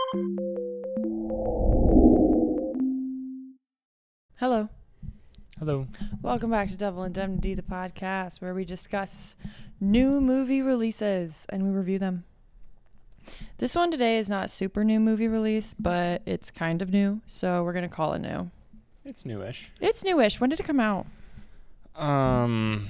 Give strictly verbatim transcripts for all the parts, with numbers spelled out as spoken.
Hello. Hello. Welcome back to Double Indemnity, the podcast where we discuss new movie releases and we review them. This one today is not a super new movie release, but it's kind of new, so we're going to call it new. It's newish. It's newish. When did it come out? Um,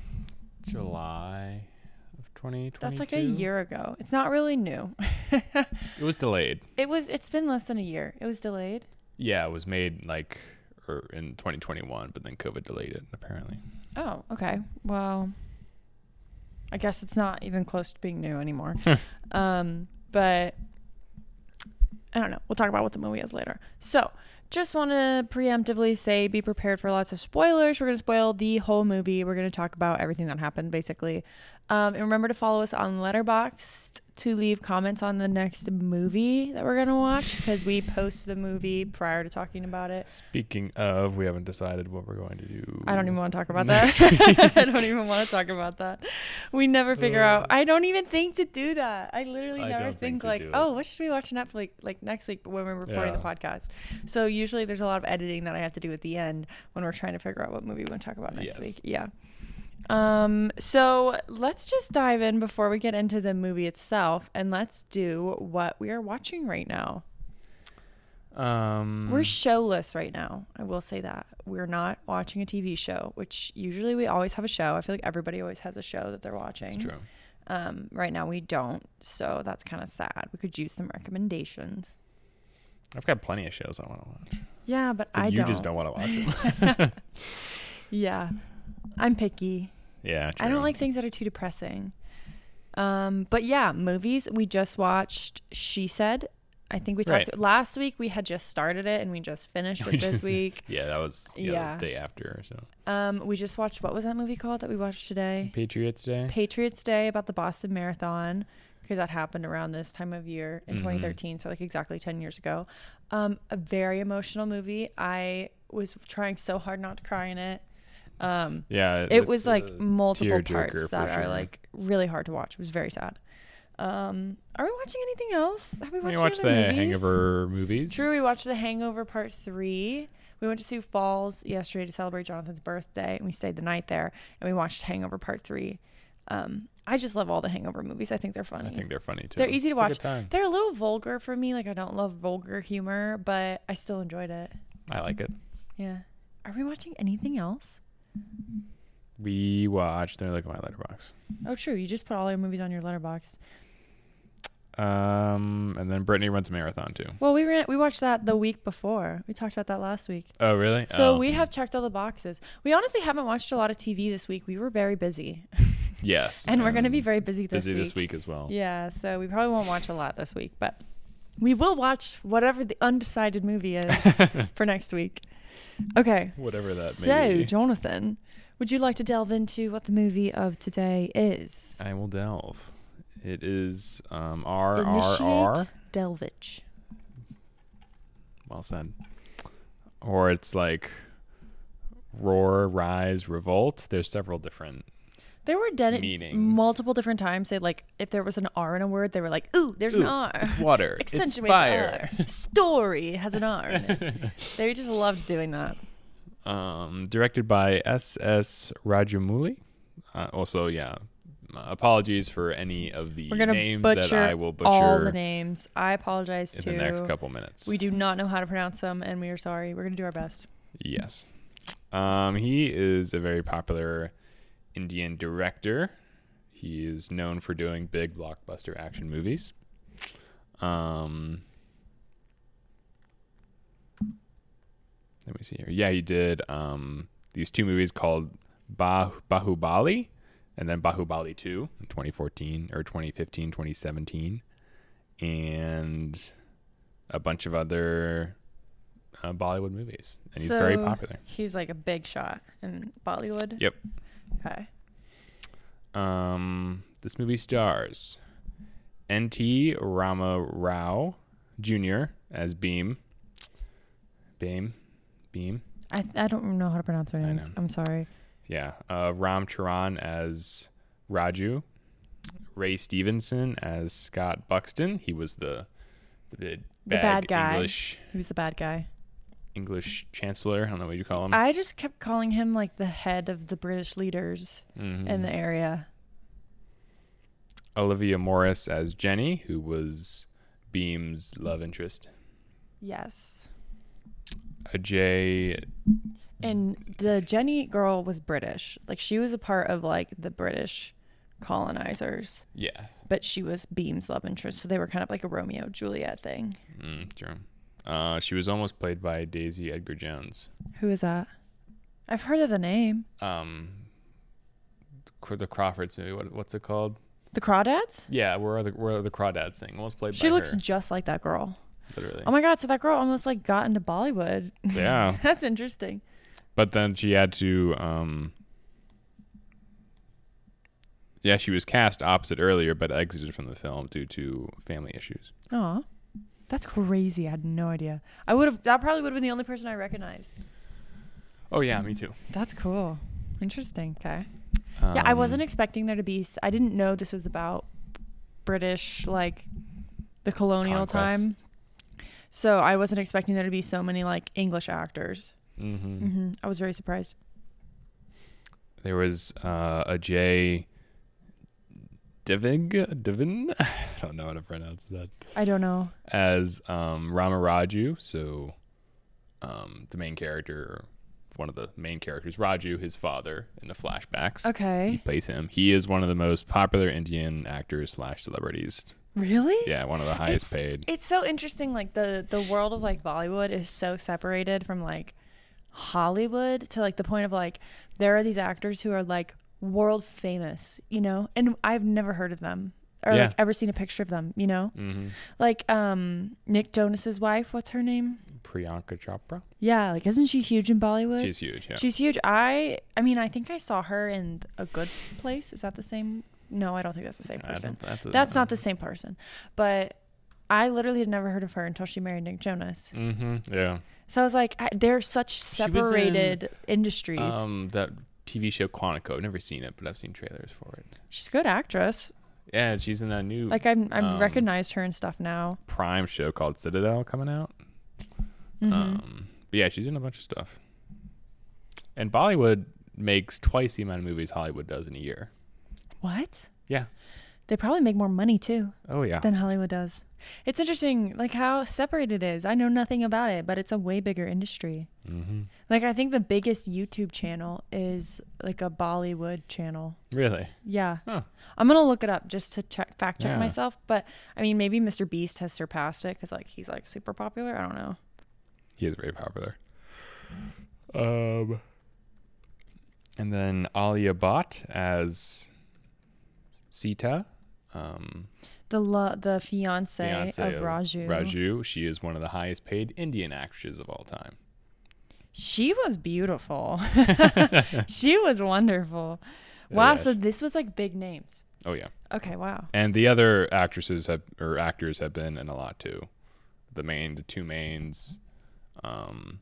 July of twenty twenty-two. That's like a year ago. It's not really new. It was delayed. It was. It's been less than a year. It was delayed. Yeah, it was made like er, in twenty twenty-one, but then COVID delayed it apparently. Oh, okay. Well, I guess it's not even close to being new anymore. um, but I don't know. We'll talk about what the movie is later. So, just want to preemptively say be prepared for lots of spoilers. We're going to spoil the whole movie. We're going to talk about everything that happened, basically. Um, and remember to follow us on Letterboxd to leave comments on the next movie that we're going to watch, because we post the movie prior to talking about it. Speaking of, we haven't decided what we're going to do. I don't even want to talk about that. I don't even want to talk about that. We never figure uh, out. I don't even think to do that. I literally I never think, think to like, do oh, it. what should we watch Netflix like next week when we're recording Yeah. the podcast? So usually there's a lot of editing that I have to do at the end when we're trying to figure out what movie we want to talk about next Yes. week. Yeah. Um, so let's just dive in before we get into the movie itself, and let's do what we are watching right now. Um, We're showless right now. I will say that. We're not watching a T V show, which usually we always have a show. I feel like everybody always has a show that they're watching. It's true. Um, right now we don't, so that's kind of sad. We could use some recommendations. I've got plenty of shows I want to watch. Yeah, but, But I you don't. just don't want to watch them. Yeah. I'm picky. Yeah, true. I don't like things that are too depressing. Um, but yeah, movies. We just watched She Said. I think we talked Right. last week. We had just started it and we just finished it this week. Yeah, that was the Yeah. other day after or so. Um, we just watched, what was that movie called that we watched today? Patriots Day. Patriots Day, about the Boston Marathon, because that happened around this time of year in Mhm. twenty thirteen, so like exactly ten years ago. Um, a very emotional movie. I was trying so hard not to cry in it. Um, Yeah, it it's was a like multiple tearjerker parts for that are sure. like really hard to watch. It was very sad. Um, are we watching anything else? Have we watched We any watched other the movies? Hangover movies. True, we watched The Hangover Part three. We went to Sioux Falls yesterday to celebrate Jonathan's birthday, and we stayed the night there, and we watched Hangover Part three. Um, I just love all the Hangover movies. I think they're funny. I think they're funny too. They're easy to It's a watch. good time. They're a little vulgar for me. Like, I don't love vulgar humor, but I still enjoyed it. I like it. Yeah. Are we watching anything else? We watched. Let me look at my letterbox. Oh, true. You just put all your movies on your Letterboxd. Um, and then Brittany runs a marathon too. Well, we ran, we watched that the week before. We talked about that last week. Oh, really? So oh. we have checked all the boxes. We honestly haven't watched a lot of T V this week. We were very busy. Yes. And we're going to um, be very busy this busy week. this week as well. Yeah, so we probably won't watch a lot this week, but we will watch whatever the undecided movie is for next week. Okay. Whatever that so, may be. So, Jonathan, would you like to delve into what the movie of today is? I will delve. It is um R R Initiate R. Delvage. Well said. Or it's like Roar, Rise, Revolt. There's several different. They were dead Meanings. multiple different times. They like if there was an R in a word, they were like, "Ooh, there's an Ooh, R." It's water. It's Accentuate fire. R. Story has an R in it. They just loved doing that. Um, directed by S S Rajamouli. Uh, also, yeah. Uh, apologies for any of the We're gonna names butcher that I will butcher all the names. I apologize in too. the next couple minutes. We do not know how to pronounce them, and we are sorry. We're gonna do our best. Yes. Um, he is a very popular Indian director. He is known for doing big blockbuster action movies. Um, let me see here. Yeah, he did um, these two movies called bah- Bahubali and then Bahubali two in twenty fourteen or twenty fifteen, twenty seventeen, and a bunch of other uh, Bollywood movies. And he's so very popular. He's like a big shot in Bollywood. Yep. Okay. Um, this movie stars N T Rama Rao Junior as Beam. Beam. Beam. I I don't know how to pronounce their I names. know. I'm sorry. Yeah. Uh, Ram Charan as Raju. Ray Stevenson as Scott Buxton. He was the The, bad, The bad guy. English He was the bad guy. English chancellor. I don't know what you call him. I just kept calling him like the head of the British leaders mm-hmm. in the area. Olivia Morris as Jenny, who was Beam's love interest. Yes. Ajay. And the Jenny girl was British. Like she was a part of like the British colonizers. Yeah. But she was Beam's love interest. So they were kind of like a Romeo Juliet thing. Mm, true. Uh, she was almost played by Daisy Edgar Jones. Who is that? I've heard of the name. Um, the Crawfords movie. What, what's it called? The Crawdads? Yeah, where are the where are the Crawdads sing? Almost played She by looks her. just like that girl. Literally. Oh my god! So that girl almost like got into Bollywood. Yeah. That's interesting. But then she had to. Um, yeah, she was cast opposite earlier, but exited from the film due to family issues. Oh, that's crazy! I had no idea. I would have. That probably would have been the only person I recognized. Oh yeah, me too. That's cool. Interesting. Okay. Um, Yeah, I wasn't expecting there to be. I didn't know this was about British, like the colonial Conquest. time. So I wasn't expecting there to be so many like English actors. Mm-hmm. Mm-hmm. I was very surprised. There was uh, Ajay Devig Devin. I don't know how to pronounce that. I don't know. As um, Ramaraju, so um, the main character, one of the main characters, Raju, his father in the flashbacks. He Okay. plays him. He is one of the most popular Indian actors slash celebrities. Really? Yeah, one of the highest It's- paid. It's so interesting. Like the the world of like Bollywood is so separated from like Hollywood to like the point of like there are these actors who are like world famous, you know, and I've never heard of them or Yeah. like ever seen a picture of them, you know, Mm-hmm. like um Nick Jonas's wife. What's her name? Priyanka Chopra. Yeah, like isn't she huge in Bollywood? She's huge. Yeah. She's huge. I I mean I think I saw her in A Good Place. Is that the same? No, I don't think that's the same I person. don't- that's a- That's not the same person. But I literally had never heard of her until she married Nick Jonas. Mm-hmm. Yeah. So I was like, I, they're such was in, separated industries. Um, that T V show Quantico. I've never seen it, but I've seen trailers for it. She's a good actress. Yeah, she's in that new Like I'm, I've um, recognized her and stuff now. Prime show called Citadel coming out. Mhm. Um, but yeah, she's in a bunch of stuff. And Bollywood makes twice the amount of movies Hollywood does in a year. What? Yeah. They probably make more money too Oh yeah. than Hollywood does. It's interesting, like how separated it is. I know nothing about it, but it's a way bigger industry. Mm-hmm. Like I think the biggest YouTube channel is like a Bollywood channel. Really? Yeah. Huh. I'm going to look it up just to check fact check Yeah. myself, but I mean maybe Mister Beast has surpassed it cuz like he's like super popular. I don't know. He is very popular. Um, and then Alia Bhatt as Sita, um, The lo- the fiance, fiance of Raju. Raju. She is one of the highest paid Indian actresses of all time. She was beautiful. She was wonderful. Wow, Yeah, so she- this was like big names. Oh yeah. Okay, wow. And the other actresses have or actors have been in a lot too. The main, the two mains, um,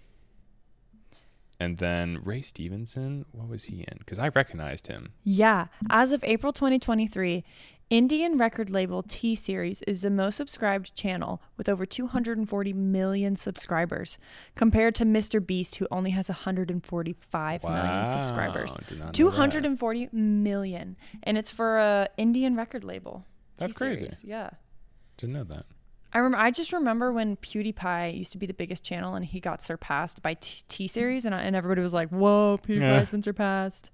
and then Ray Stevenson. What was he in? Because I recognized him. Yeah, as of April twenty twenty-three, Indian record label T-Series is the most subscribed channel with over two hundred forty million subscribers, compared to Mister Beast, who only has one hundred forty-five million subscribers. Did not know two that. hundred forty million, and it's for a Indian record label. That's crazy. T-Series, yeah. Didn't know that. I remember. I just remember when PewDiePie used to be the biggest channel, and he got surpassed by T, T Series, and I, and everybody was like, "Whoa, PewDiePie's Yeah. been surpassed."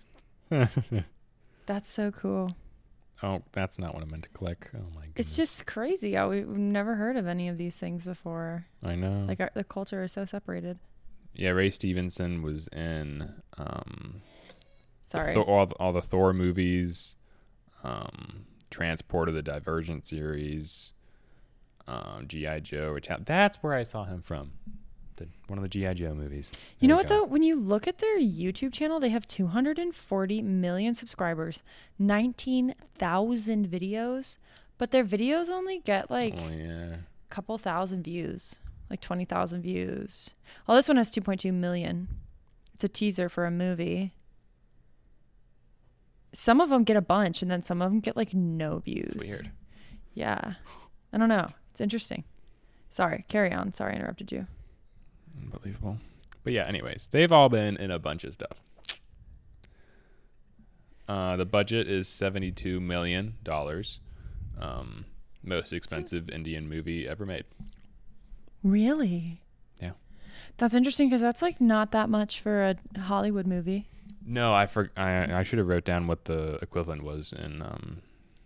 That's so cool. Oh, that's not what I meant to click. Oh my goodness. It's just crazy. I, we've never heard of any of these things before. I know. Like our, the culture is so separated. Yeah, Ray Stevenson was in um, the Sorry. Thor- all the, all the Thor movies, um, Transport of the Divergent series, um, G I Joe. Retal- That's where I saw him from. The, one of the G I Joe movies. You know There what go. though? When you look at their YouTube channel, they have two hundred forty million subscribers, nineteen thousand videos, but their videos only get like Oh yeah. a couple thousand views, like twenty thousand views. Well, this one has two point two million. It's a teaser for a movie. Some of them get a bunch, and then some of them get like no views. It's weird. Yeah. I don't know. It's interesting. Sorry, carry on. Sorry, I interrupted you. Unbelievable. But yeah, anyways, they've all been in a bunch of stuff. Uh, the budget is seventy-two million dollars. Um, most expensive Indian movie ever made. Really? Yeah. That's interesting because that's like not that much for a Hollywood movie. No, I for, I I should have wrote down what the equivalent was in um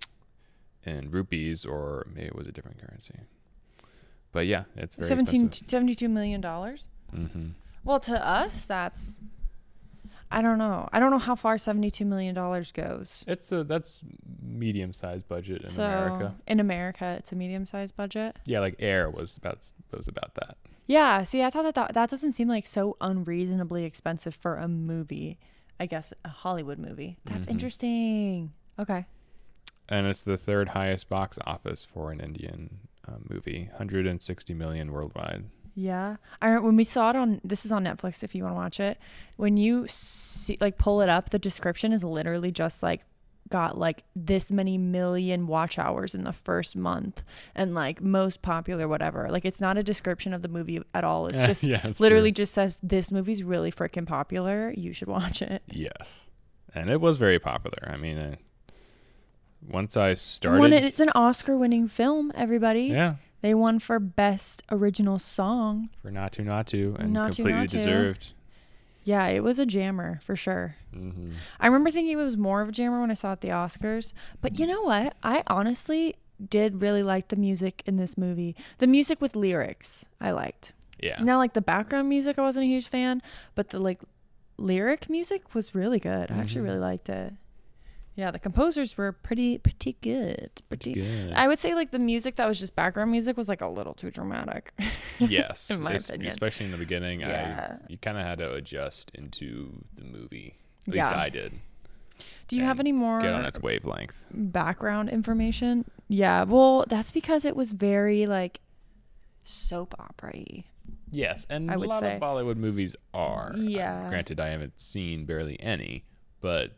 in rupees, or maybe it was a different currency. But yeah, it's very seventeen, expensive. seventy-two million dollars? Mm-hmm. Well, to us, that's, I don't know. I don't know how far seventy-two million dollars goes. It's a that's medium sized budget in so, America. in America, it's a medium-sized budget? Yeah, like Air was about was about that. Yeah, see, I thought that, that that doesn't seem like so unreasonably expensive for a movie. I guess a Hollywood movie. That's Mm-hmm. interesting. Okay. And it's the third highest box office for an Indian uh, movie, one hundred sixty million worldwide. Yeah. I remember when we saw it on, this is on Netflix if you want to watch it. When you see, like pull it up, the description is literally just like, got like this many million watch hours in the first month and like most popular, whatever. Like it's not a description of the movie at all. It's just yeah, it's literally true. just says this movie's really freaking popular. You should watch it. Yes. And it was very popular. I mean, uh, once I started. Won it, it's an Oscar winning film, everybody. Yeah. They won for best original song. For Natu Natu, and Natu completely Natu. deserved. Yeah, it was a jammer for sure. Mm-hmm. I remember thinking it was more of a jammer when I saw it at the Oscars. But you know what? I honestly did really like the music in this movie. The music with lyrics, I liked. Yeah. Now, like the background music, I wasn't a huge fan, but the like lyric music was really good. I actually Mhm. really liked it. Yeah, the composers were pretty, pretty good. Pretty. Good. I would say like the music that was just background music was like a little too dramatic. Yes. in my es- opinion. Especially in the beginning, Yeah. I you kind of had to adjust into the movie. At least Yeah. I did. Do you have and any more Get on its wavelength. background information? Yeah, well, that's because it was very like soap opera-y. Yes, and I a would lot say. of Bollywood movies are. Uh, Yeah. granted, I haven't seen barely any, but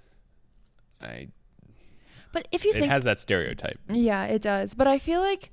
I But if you it think, has that stereotype. yeah, it does. But I feel like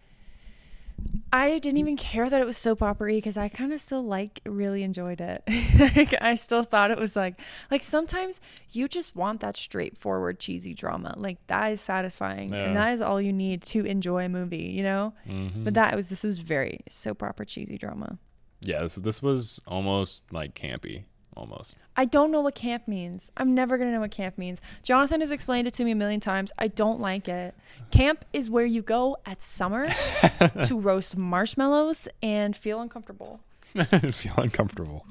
I didn't even care that it was soap opera-y because I kind of still like really enjoyed it. Like, I still thought it was like like sometimes you just want that straightforward cheesy drama. Like that is satisfying, Yeah. and that is all you need to enjoy a movie, you know. Mm-hmm. But that was this was very soap opera cheesy drama. Yeah, this, this was almost like campy, almost. I don't know what camp means. I'm never going to know what camp means. Jonathan has explained it to me a million times. I don't like it. Camp is where you go at summer to roast marshmallows and feel uncomfortable. Feel uncomfortable.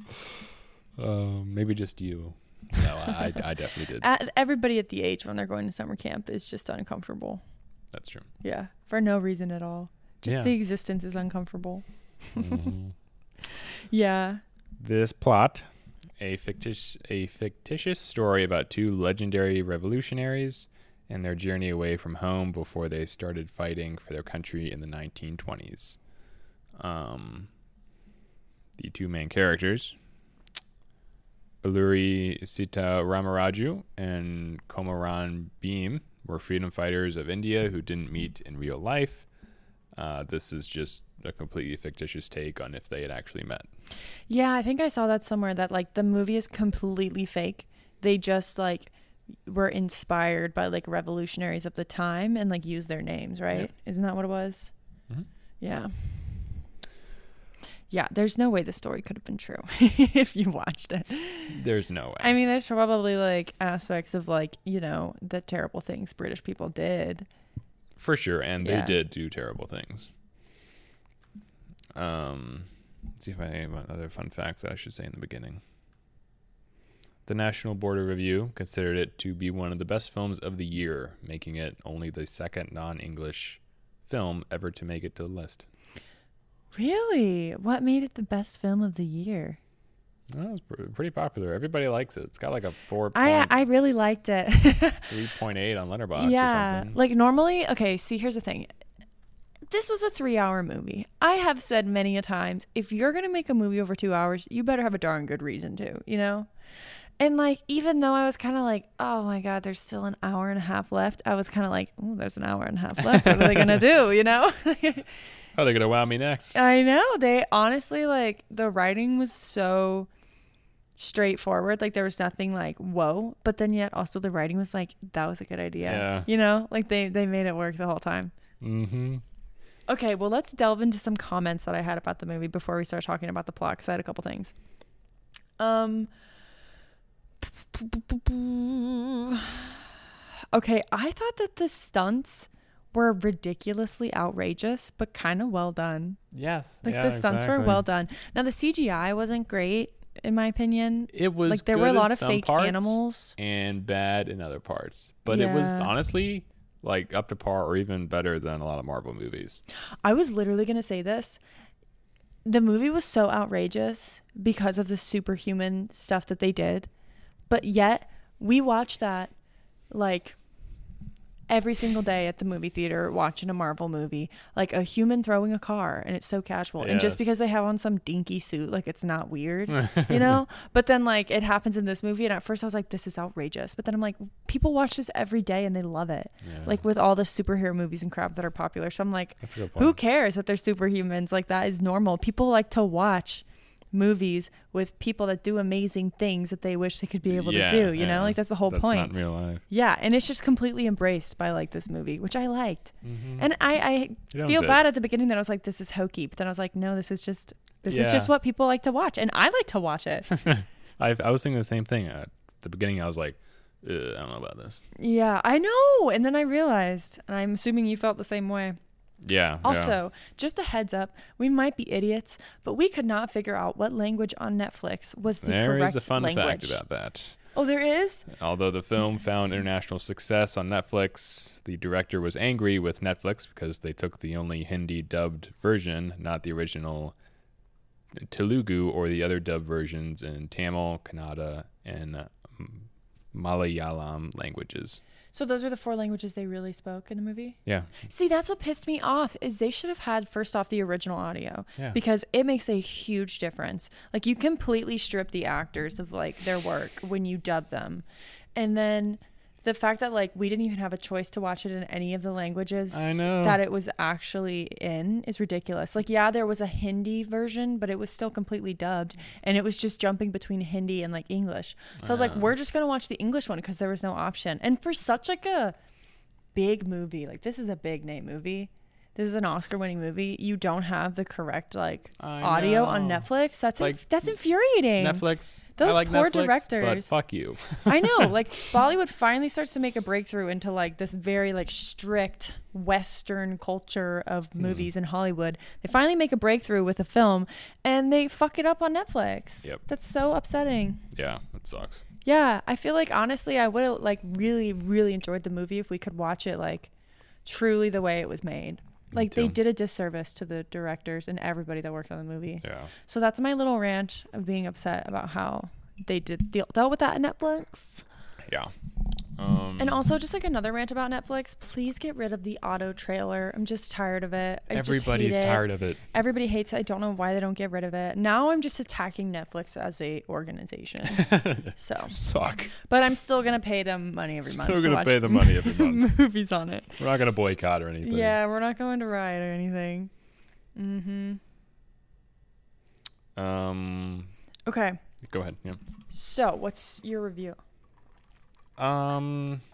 Um, maybe just you. No, I, I definitely did. At, everybody at the age when they're going to summer camp is just uncomfortable. That's true. Yeah, for no reason at all. Just Yeah. the existence is uncomfortable. Mhm. Yeah. This plot, a fictitious a fictitious story about two legendary revolutionaries and their journey away from home before they started fighting for their country in the nineteen twenties. Um, the two main characters, Alluri Sita Ramaraju and Komaran Bhim, were freedom fighters of India who didn't meet in real life. Uh, this is just a completely fictitious take on if they had actually met. Yeah, I think I saw that somewhere that like the movie is completely fake. They just like were inspired by like revolutionaries of the time and like used their names, right? Yep. Isn't that what it was? Mhm. Yeah. Yeah, there's no way the story could have been true if you watched it. There's no way. I mean, there's probably like aspects of like, you know, the terrible things British people did. For sure, and Yeah. they did do terrible things. Um, let's see if I have other fun facts that I should say in the beginning. The National Board of Review considered it to be one of the best films of the year, making it only the second non-English film ever to make it to the list. Really? What made it the best film of the year? Well, it's pr- pretty popular. Everybody likes it. It's got like a four I point I really liked it. three point eight on Letterboxd or Yeah, something. like normally, okay, see, here's the thing. This was a three-hour movie. I have said many a times, if you're going to make a movie over two hours, you better have a darn good reason to, you know? And like, even though I was kind of like, oh my God, there's still an hour and a half left, I was kind of like, oh, there's an hour and a half left. What are they going to do, you know? How are they gonna wow me next? I know. They honestly, like, the writing was so straightforward. Like, there was nothing like, whoa. But then yet also the writing was like, that was a good idea. Yeah. You know? Like, they, they made it work the whole time. Mm-hmm. Okay, well, let's delve into some comments that I had about the movie before we start talking about the plot, because I had a couple things. Um... Okay, I thought that the stunts were ridiculously outrageous, but kind of well done. Yes. Like yeah, the stunts exactly. were well done. Now the C G I wasn't great, in my opinion. It was like there good were a lot in of some fake parts animals and bad in other parts, but it was Yeah. honestly like up to par or even better than a lot of Marvel movies. I was literally gonna say this. The movie was so outrageous because of the superhuman stuff that they did, but yet we watched that like every single day at the movie theater watching a Marvel movie, like a human throwing a car, and it's so casual. And just Yes. because they have on some dinky suit, like it's not weird, you know? But then like it happens in this movie, and at first I was like, this is outrageous. But then I'm like, people watch this every day and they love it. Yeah. Like with all the superhero movies and crap that are popular. So I'm like, That's a good point. who cares that they're superhumans? Like that is normal. People like to watch movies with people that do amazing things that they wish they could be able Yeah, to do, you yeah. know? Like that's the whole That's point. not in real life. Yeah, and it's just completely embraced by like this movie, which I liked. Mm-hmm. And I, I It owns feel it. bad at the beginning that I was like, this is hokey, but then I was like, no, this is just this is Yeah. just what people like to watch, and I like to watch it. I I was thinking the same thing at the beginning. I was like, Ugh, I don't know about this. Yeah, I know. And then I realized, and I'm assuming you felt the same way. Yeah. Also, just a heads up, we might be idiots, but we could not figure out what language on Netflix was the yeah. There correct is a fun language. fact about that. Oh, there is? Although the film found international success on Netflix, the director was angry with Netflix because they took the only Hindi dubbed version, not the original Telugu or the other dubbed versions in Tamil, Kannada, and uh, Malayalam languages. So those are the four languages they really spoke in the movie? Yeah. See, that's what pissed me off is they should have had first off the original audio Yeah. because it makes a huge difference. Like you completely strip the actors of like their work when you dub them. And then the fact that like we didn't even have a choice to watch it in any of the languages I know. that it was actually in is ridiculous. Like yeah, there was a Hindi version, but it was still completely dubbed and it was just jumping between Hindi and like English. So I was like, Wow. we're just going to watch the English one because there was no option. And for such like a big movie, like this is a big name movie, this is an Oscar winning movie, you don't have the correct like I audio on know. Netflix. That's Like, inf- that's infuriating. Netflix. Those I like poor Netflix, but directors. fuck you. I know, like Bollywood finally starts to make a breakthrough into like this very like strict Western culture of movies in Hollywood. They finally make a breakthrough with a film and they fuck it up on Netflix. Yep. That's so upsetting. Yeah, that sucks. Yeah, I feel like honestly I would have like really really enjoyed the movie if we could watch it like truly the way it was made. Like they too. did a disservice to the directors and everybody that worked on the movie. Yeah. So that's my little rant of being upset about how they did deal, dealt with that at Netflix. Yeah. Um, And also just like another rant about Netflix, please get rid of the auto trailer. I'm just tired of it. I everybody's just hate it. tired of it. Everybody hates it. I don't know why they don't get rid of it. Now I'm just attacking Netflix as a organization. So, Suck. but I'm still gonna pay them money every month. Still to gonna watch pay the money every month. movies on it. We're not gonna boycott or anything. Yeah, we're not going to riot or anything. Mm-hmm. Um. Okay. Go ahead. Yeah. So, what's your review? Um.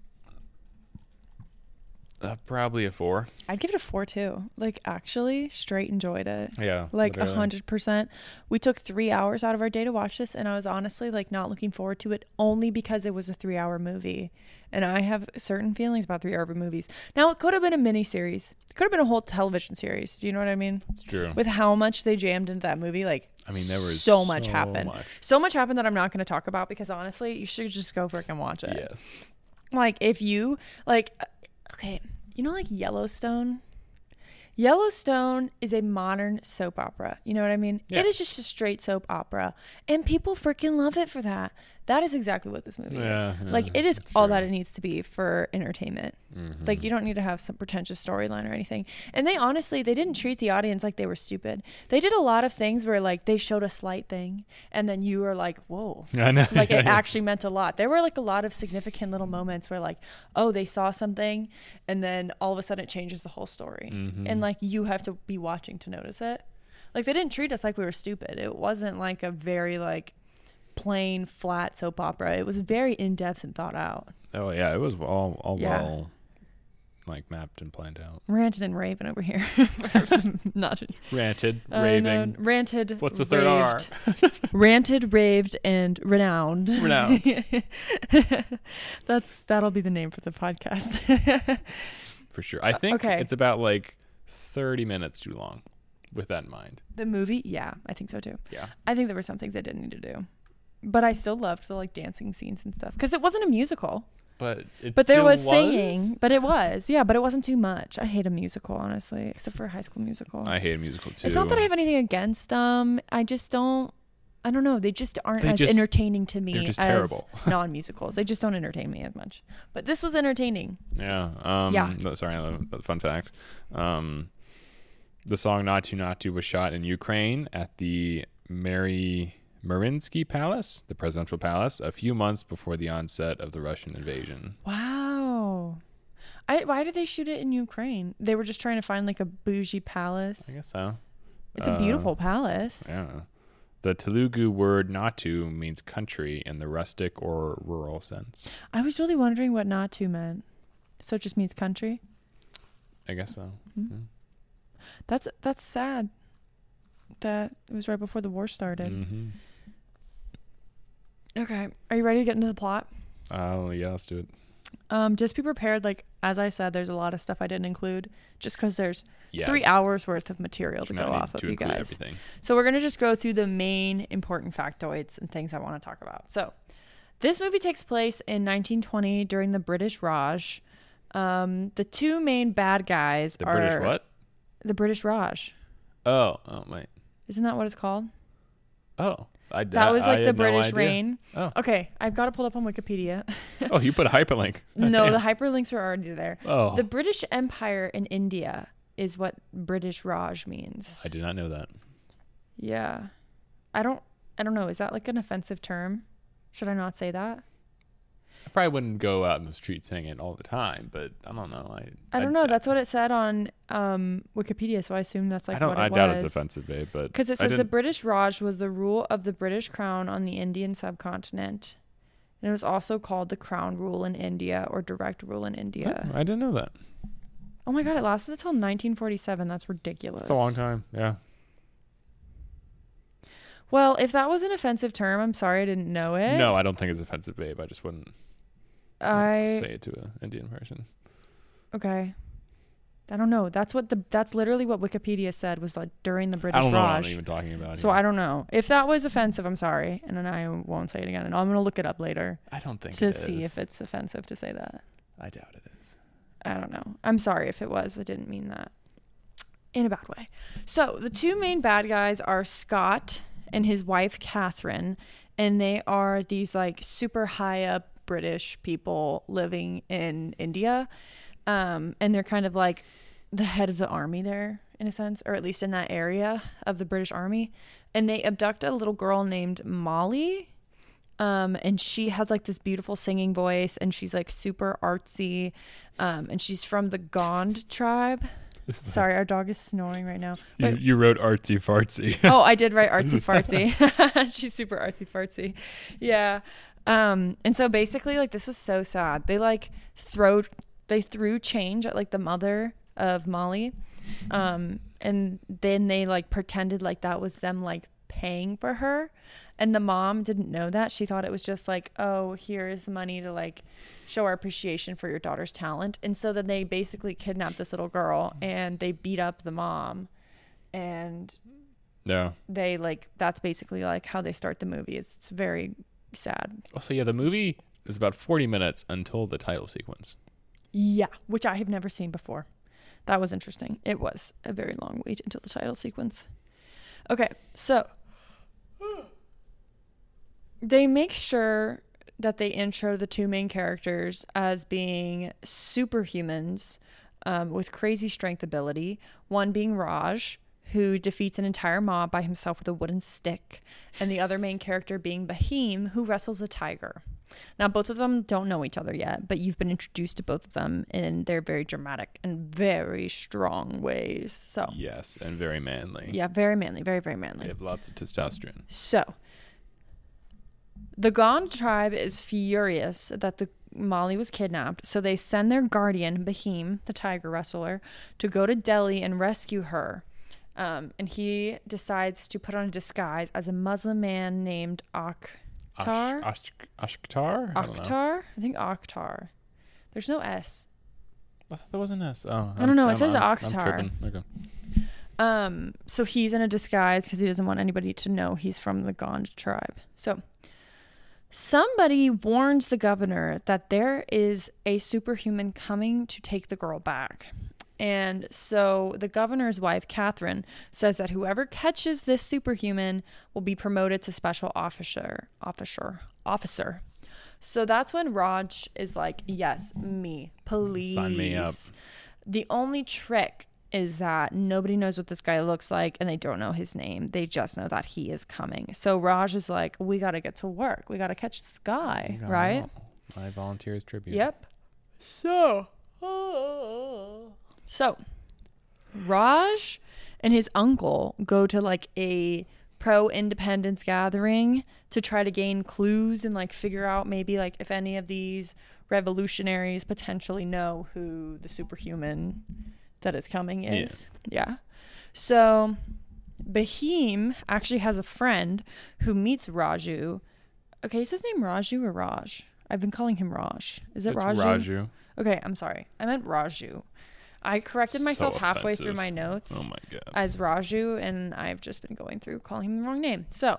Uh, probably a four. I'd give it a four too. Like actually, straight enjoyed it. Yeah. Like a literally. hundred percent. We took three hours out of our day to watch this, and I was honestly like not looking forward to it only because it was a three-hour movie, and I have certain feelings about three-hour movies. Now it could have been a mini series. It could have been a whole television series. Do you know what I mean? It's true. With how much they jammed into that movie, like I mean, there was so much happened. much. So much happened that I'm not going to talk about because honestly, you should just go freaking watch it. Yes. Like if you like okay, you know like Yellowstone? Yellowstone is a modern soap opera. You know what I mean? Yeah. It is just a straight soap opera. And people freaking love it for that. That is exactly what this movie Yeah, is. yeah, Like, it is that's all true. that it needs to be for entertainment. Mm-hmm. Like, you don't need to have some pretentious storyline or anything. And they honestly, they didn't treat the audience like they were stupid. They did a lot of things where, like, they showed a slight thing, and then you were like, whoa. I know. Like, yeah, it yeah. actually meant a lot. There were, like, a lot of significant little moments where, like, oh, they saw something, and then all of a sudden it changes the whole story. Mhm. And, like, you have to be watching to notice it. Like, they didn't treat us like we were stupid. It wasn't, like, a very, like, plain, flat soap opera. It was very in-depth and thought out. Oh yeah, it was all all Yeah. well like mapped and planned out. Ranted and raving over here. Not Ranted, uh, raving. no, ranted. What's the third R? raved. Ranted, raved, and renowned. Renowned. That's that'll be the name for the podcast. For sure. I think okay. it's about like thirty minutes too long. With that in mind. The movie, yeah, I think so too. Yeah. I think there were some things I didn't need to do, but I still loved the like dancing scenes and stuff because it wasn't a musical. But it But there still was singing. But it was, yeah. But it wasn't too much. I hate a musical, honestly, except for a High School Musical. I hate a musical too. It's not that I have anything against them. I just don't. I don't know. They just aren't They as just- entertaining to me they're just as terrible. non-musicals. They just don't entertain me as much. But this was entertaining. Yeah. Um, Yeah. no, sorry, uh, fun fact. Um, the song "Not To Not To" was shot in Ukraine at the Mary Mariinsky Palace, the presidential palace, a few months before the onset of the Russian invasion. Wow. I, why did they shoot it in Ukraine? They were just trying to find like a bougie palace. I guess so. It's a Uh, beautiful palace. Yeah. The Telugu word "natu" means country in the rustic or rural sense. I was really wondering what not to meant. So it just means country? I guess so. Hmm. Yeah. That's that's sad that it was right before the war started. Mm-hmm. Okay. Are you ready to get into the plot? Oh, yeah, let's do it. Um, just be prepared. Like, as I said, there's a lot of stuff I didn't include just because there's Yeah. three hours worth of material to do go not need off of to you include guys. Everything. So we're going to just go through the main important factoids and things I want to talk about. So this movie takes place in nineteen twenty during the British Raj. Um, the two main bad guys The are... British what? The British Raj. Oh, oh, wait. Isn't that what it's called? Oh, I That was I like the had no British idea. reign. Oh. Okay, I've got to pull up on Wikipedia. Oh, you put a hyperlink. No, the hyperlinks are already there. Oh, The British Empire in India is what British Raj means. I did not know that. Yeah. I don't I don't know. Is that like an offensive term? Should I not say that? I probably wouldn't go out in the street saying it all the time, but I don't know. I I don't know. That's what it said on um, Wikipedia, so I assume that's like I don't. what it I was. doubt it's offensive, babe. But Because it I says the didn't- British Raj was the rule of the British crown on the Indian subcontinent. And it was also called the crown rule in India or direct rule in India. I didn't know that. Oh my God, it lasted until nineteen forty-seven. That's ridiculous. It's a long time. Yeah. Well, if that was an offensive term, I'm sorry I didn't know it. No, I don't think it's offensive, babe. I just wouldn't I say it to an Indian person. okay. I don't know. That's what the that's literally what Wikipedia said was like during the I British don't know what Raj. I'm even talking about. So here. I don't know. If that was offensive, I'm sorry. And then I won't say it again. And I'm going to look it up later I don't think to it see is. if it's offensive to say that. I doubt it is. I don't know. I'm sorry if it was. I didn't mean that in a bad way. So the two main bad guys are Scott and his wife, Catherine. And they are these like super high up British people living in India. Um, and they're kind of like the head of the army there in a sense, or at least in that area of the British army. And they abduct a little girl named Molly. Um, and she has like this beautiful singing voice and she's like super artsy. Um, and she's from the Gond tribe. Sorry, our dog is snoring right now. You, Wait. you wrote artsy fartsy. Oh, I did write artsy fartsy. She's super artsy fartsy. Yeah. Um, and so basically like this was so sad. They like throw, they threw change at like the mother of Molly. Um, and then they like pretended like that was them like paying for her. And the mom didn't know that. She thought it was just like, oh, here's money to like show our appreciation for your daughter's talent. And so then they basically kidnapped this little girl and they beat up the mom. And Yeah. they like, that's basically like how they start the movie. It's, it's very sad. Oh, so yeah, the movie is about forty minutes until the title sequence. Yeah, which I have never seen before. That was interesting. It was a very long wait until the title sequence. Okay, so they make sure that they intro the two main characters as being superhumans um, with crazy strength ability. One being Raj, who defeats an entire mob by himself with a wooden stick, and the other main character being Bahim, who wrestles a tiger. Now, both of them don't know each other yet, but you've been introduced to both of them in their very dramatic and very strong ways. So Yes, and very manly. yeah, very manly, very, very manly. They have lots of testosterone. So, the Gond tribe is furious that the Molly was kidnapped, so they send their guardian, Bahim, the tiger wrestler, to go to Delhi and rescue her. Um, and he decides to put on a disguise as a Muslim man named Akhtar. Ash, Ash, Ashtar? I don't know. Akhtar? I think Akhtar. There's no S. I thought there was an S. Oh, I don't know. It I'm- says I'm- I'm Akhtar. tripping. Okay. Um, so he's in a disguise because he doesn't want anybody to know he's from the Gond tribe. So somebody warns the governor that there is a superhuman coming to take the girl back. And so the governor's wife, Catherine, says that whoever catches this superhuman will be promoted to special officer, officer, officer. So that's when Raj is like, yes, me, please. Sign me up. The only trick is that nobody knows what this guy looks like and they don't know his name. They just know that he is coming. So Raj is like, we got to get to work. We got to catch this guy, Oh, right? My volunteers tribute. Yep. So, oh. so Raj and his uncle go to like a pro-independence gathering to try to gain clues and like figure out maybe like if any of these revolutionaries potentially know who the superhuman that is coming is. Yeah. yeah. So Bahim actually has a friend who meets Raju. Okay, is his name Raju or Raj? I've been calling him Raj. Is it It's Raju? Raju. Okay, I'm sorry. I meant Raju. I corrected myself So halfway offensive. through my notes Oh my god. as Raju, and I've just been going through calling him the wrong name. So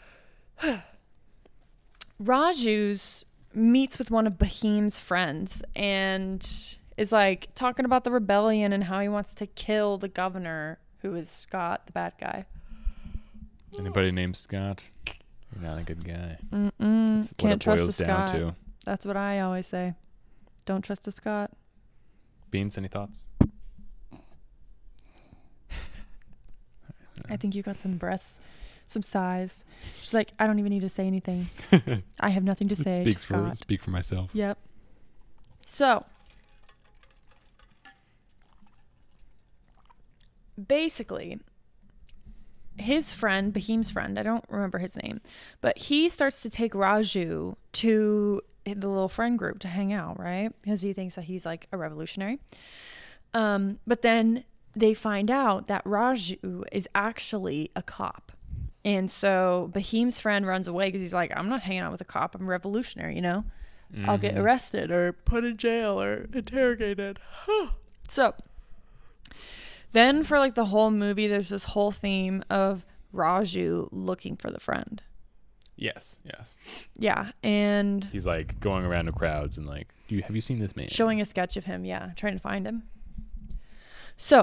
Raju's meets with one of Bahim's friends and is like talking about the rebellion and how he wants to kill the governor, who is Scott, the bad guy. Anybody named Scott? You're not a good guy. Mm-mm. That's what Can't it trust a boils down Scott. to. That's what I always say. Don't trust a Scott. Beans, any thoughts? I think you got some breaths, some sighs. She's like, I don't even need to say anything. I have nothing to say. It speaks to for Scott. speak for myself. Yep. So basically, his friend, Bahim's friend, I don't remember his name, but he starts to take Raju to the little friend group to hang out, right? Because he thinks that he's like a revolutionary. Um, but then they find out that Raju is actually a cop. And so Bahim's friend runs away because he's like, I'm not hanging out with a cop. I'm a revolutionary, you know? Mm-hmm. I'll get arrested or put in jail or interrogated. So then for like the whole movie, there's this whole theme of Raju looking for the friend. Yes, yes. Yeah. And He's like going around to crowds and like, do you have you seen this man? showing a sketch of him. Yeah. Trying to find him. So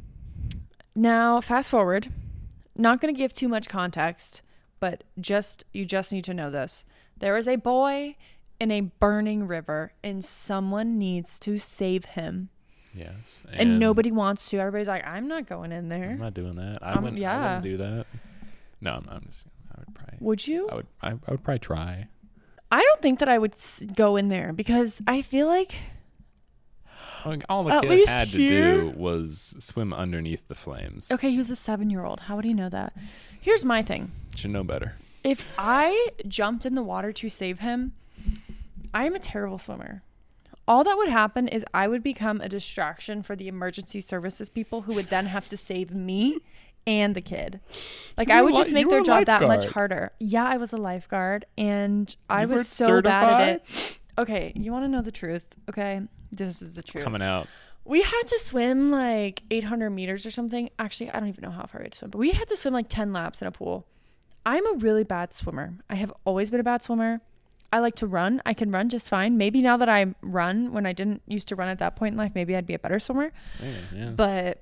now fast forward, not going to give too much context, but just, you just need to know this. There is a boy in a burning river and someone needs to save him. Yes. And, and nobody wants to. Everybody's like, I'm not going in there. I'm not doing that. I Um, wouldn't, yeah. I wouldn't do that. No, I'm, I'm just, I would probably, Would you? I would, I, I would probably try. I don't think that I would s- go in there because I feel like Like, all the At kid least had to here- do was swim underneath the flames. okay, he was a seven-year-old. How would he know that? Here's my thing. Should know better. If I jumped in the water to save him, I am a terrible swimmer. All that would happen is I would become a distraction for the emergency services people who would then have to save me and the kid. Like, You I were would li- just make you their were a job that much lifeguard. harder. Yeah, I was a lifeguard, and I You were was so bad at certified? it. Okay, you want to know the truth? Okay, this is the truth. Coming out. We had to swim like eight hundred meters or something. Actually, I don't even know how far we had to swim, but we had to swim like ten laps in a pool. I'm a really bad swimmer. I have always been a bad swimmer. I like to run. I can run just fine. Maybe now that I run, when I didn't used to run at that point in life, maybe I'd be a better swimmer. Yeah, yeah. But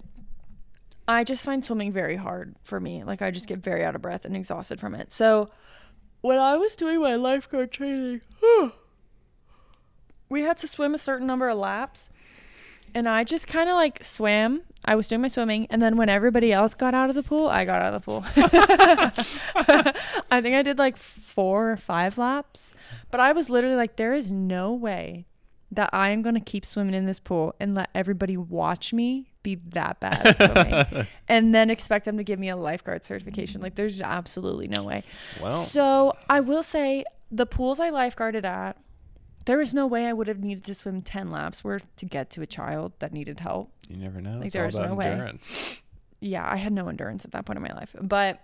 I just find swimming very hard for me. Like, I just get very out of breath and exhausted from it. So when I was doing my lifeguard training, we had to swim a certain number of laps. And I just kind of like swam. I was doing my swimming. And then when everybody else got out of the pool, I got out of the pool. I think I did like four or five laps. But I was literally like, there is no way that I am going to keep swimming in this pool and let everybody watch me be that bad at swimming and then expect them to give me a lifeguard certification. Like, there's absolutely no way. Well, so I will say the pools I lifeguarded at, there was no way I would have needed to swim ten laps worth to get to a child that needed help. You never know. Like, It's there all was about no way. endurance. Yeah, I had no endurance at that point in my life. But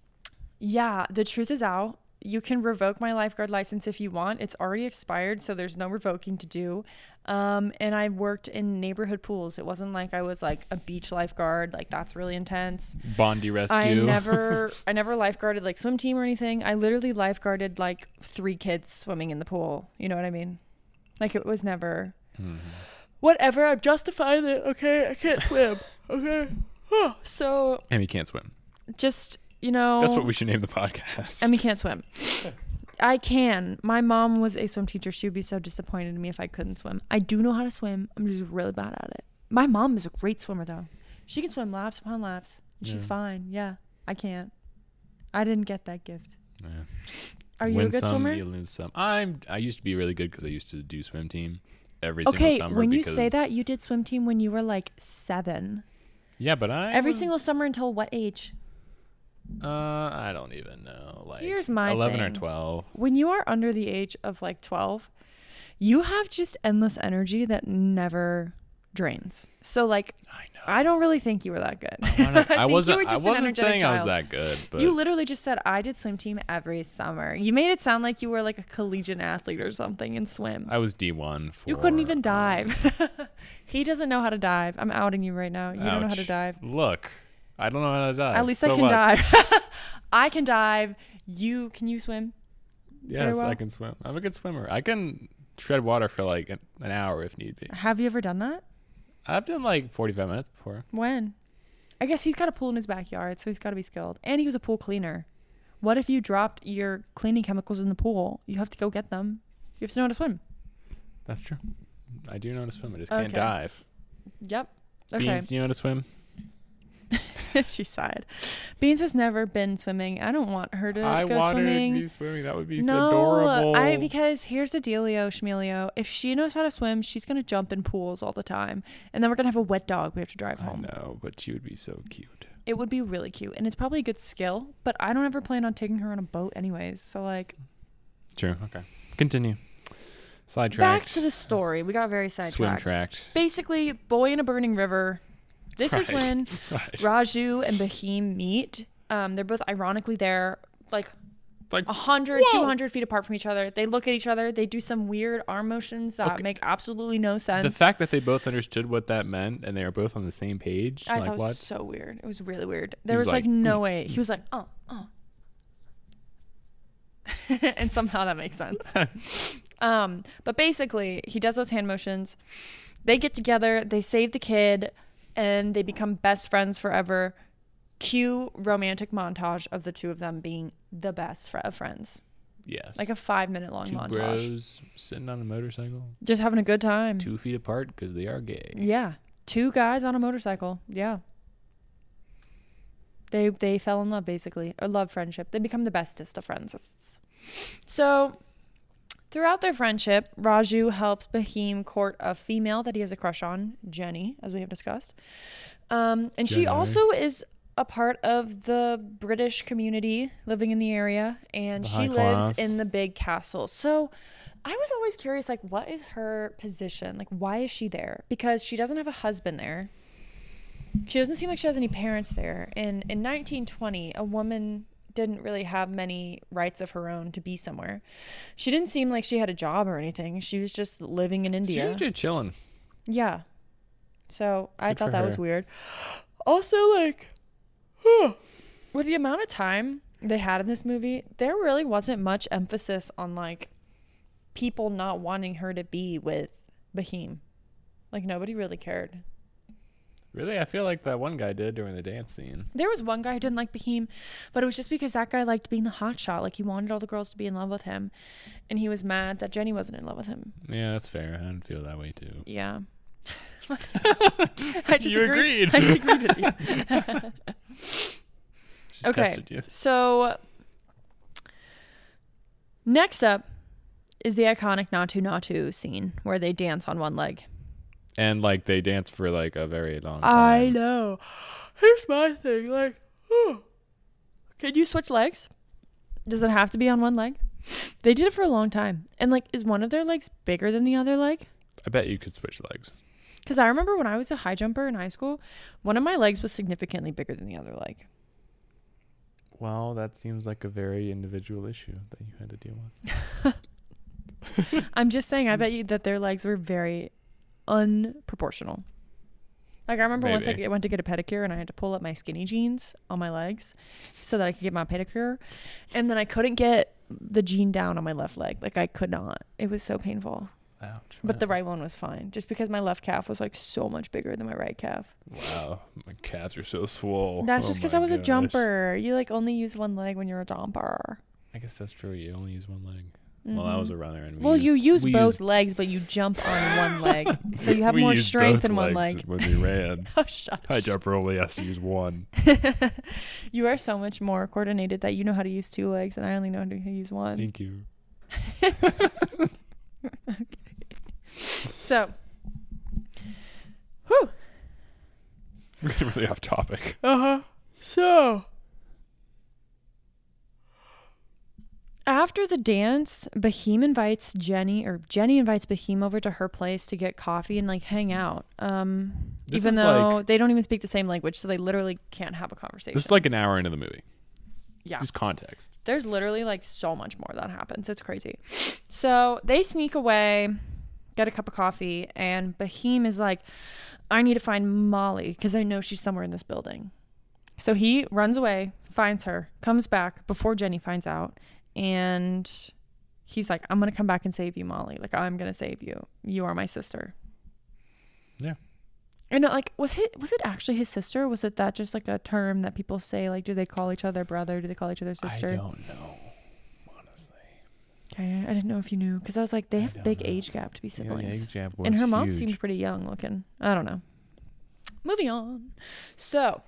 yeah, the truth is out. You can revoke my lifeguard license if you want. It's already expired, so there's no revoking to do. Um, and I worked in neighborhood pools. It wasn't like I was like a beach lifeguard. Like, that's really intense. Bondi rescue. I never, I never lifeguarded like swim team or anything. I literally lifeguarded like three kids swimming in the pool. You know what I mean? Like, it was never, mm-hmm. whatever. I'm justifying it. Okay, I can't swim. Okay. So. Amy can't swim. Just. You know, that's what we should name the podcast. Emmy can't swim. I can. My mom was a swim teacher. She would be so disappointed in me if I couldn't swim. I do know how to swim. I'm just really bad at it. My mom is a great swimmer, though. She can swim laps upon laps. She's yeah. fine. Yeah, I can't. I didn't get that gift. Yeah. Are you Win a good some, swimmer? You lose some. I'm. I used to be really good because I used to do swim team every okay, single summer. Okay, when you say that, you did swim team when you were like seven. Yeah, but I every was, single summer until what age? Uh, I don't even know. Like, here's my eleven thing. or twelve. When you are under the age of like twelve, you have just endless energy that never drains. So like, I know. I don't really think you were that good. I, wanna, I wasn't. I wasn't saying child. I was that good. But you literally just said I did swim team every summer. You made it sound like you were like a collegiate athlete or something in swim. I was D one. For, you couldn't even dive. Um, he doesn't know how to dive. I'm outing you right now. You ouch. don't know how to dive. Look. I don't know how to dive. At least so I can what? dive. I can dive. You can you swim? Yes, well? I can swim. I'm a good swimmer. I can tread water for like an, an hour if need be. Have you ever done that? I've done like forty-five minutes before. When? I guess he's got a pool in his backyard, so he's got to be skilled. And he was a pool cleaner. What if you dropped your cleaning chemicals in the pool? You have to go get them. You have to know how to swim. That's true. I do know how to swim. I just can't okay. dive. Yep. Okay. Beans, do you know how to swim? She sighed. Beans has never been swimming. I don't want her to I go wanted swimming. to be swimming. That would be no, adorable. I because here's the dealio, Schmelio. If she knows how to swim, she's gonna jump in pools all the time, and then we're gonna have a wet dog we have to drive home. I know, but she would be so cute. It would be really cute, and it's probably a good skill. But I don't ever plan on taking her on a boat, anyways. So like. True. Okay. Continue. Sidetracked. Back to the story. We got very sidetracked. Swim tracked. Basically, boy in a burning river. This right. is when right. Raju and Bahim meet. Um, they're both ironically there, like, like one hundred, whoa. two hundred feet apart from each other. They look at each other. They do some weird arm motions that okay. make absolutely no sense. The fact that they both understood what that meant and they were both on the same page. I like, thought it was what? so weird. It was really weird. There was was, like, like, no mm, way. He was like, oh, oh. And somehow that makes sense. um, but basically, he does those hand motions. They get together. They save the kid. And they become best friends forever. Cue romantic montage of the two of them being the best fr- of friends. Yes. Like a five minute long two montage. Bros sitting on a motorcycle. Just having a good time. Two feet apart because they are gay. Yeah. Two guys on a motorcycle. Yeah. They they fell in love basically. Or love friendship. They become the bestest of friends. So throughout their friendship, Raju helps Bahim court a female that he has a crush on, Jenny, as we have discussed. Um, and Jenny. she also is a part of the British community living in the area, and the she high lives class. in the big castle. So I was always curious, like, what is her position? Like, why is she there? Because she doesn't have a husband there. She doesn't seem like she has any parents there. And in nineteen twenty, a woman didn't really have many rights of her own to be somewhere. She didn't seem like she had a job or anything. She was just living in India. She was just chilling. Yeah. So Good I thought that her. was weird. Also, like, with the amount of time they had in this movie, there really wasn't much emphasis on, like, people not wanting her to be with Bahim. Like, nobody really cared. Really? I feel like that one guy did during the dance scene. There was one guy who didn't like Beheem, but it was just because that guy liked being the hotshot. Like, he wanted all the girls to be in love with him, and he was mad that Jenny wasn't in love with him. Yeah, that's fair. I didn't feel that way too. Yeah. I just You agreed. agreed. I just agreed with you. Just Okay. tested you. So, next up is the iconic Natu Natu scene where they dance on one leg. And like they dance for like a very long I time. know. Here's my thing. Like, oh. Can you switch legs? Does it have to be on one leg? They did it for a long time. And like, is one of their legs bigger than the other leg? I bet you could switch legs. Because I remember when I was a high jumper in high school, one of my legs was significantly bigger than the other leg. Well, that seems like a very individual issue that you had to deal with. I'm just saying, I bet you that their legs were very unproportional. Like, I remember once I Maybe. g- went to get a pedicure and I had to pull up my skinny jeans on my legs so that I could get my pedicure. And then I couldn't get the jean down on my left leg. Like, I could not. It was so painful. Ouch. But the right one was fine. Just because my left calf was like so much bigger than my right calf. Wow, my calves are so swole. That's Oh just because my I was a gosh. jumper. You like only use one leg when you're a jumper. I guess that's true. You only use one leg. Well, I was a runner, and we Well, used, you use we both used- legs, but you jump on one leg. So you have we more used strength both in one legs leg. when we ran. Oh, shut High up. jumper only has to use one. You are so much more coordinated that you know how to use two legs, and I only know how to use one. Thank you. So, whew. We're getting really off topic. Uh huh. So, after the dance, Beheem invites Jenny, or Jenny invites Beheem over to her place to get coffee and like hang out. Um, This even is though like- they don't even speak the same language, so they literally can't have a conversation. This is like an hour into the movie. yeah. Just context. There's literally like so much more that happens. It's crazy. So they sneak away, get a cup of coffee, and Beheem is like, I need to find Molly because I know she's somewhere in this building. So he runs away, finds her, comes back before Jenny finds out, and he's like, I'm going to come back and save you, Molly. Like, I'm going to save you. You are my sister. Yeah. And like, was it was it actually his sister? Or was it that just like a term that people say? Like, do they call each other brother? Do they call each other sister? I don't know, honestly. Okay, I didn't know if you knew because I was like, they I have a don't big know. age gap to be Yeah, the siblings. age gap And was her mom huge. seemed pretty young looking. I don't know. Moving on. So,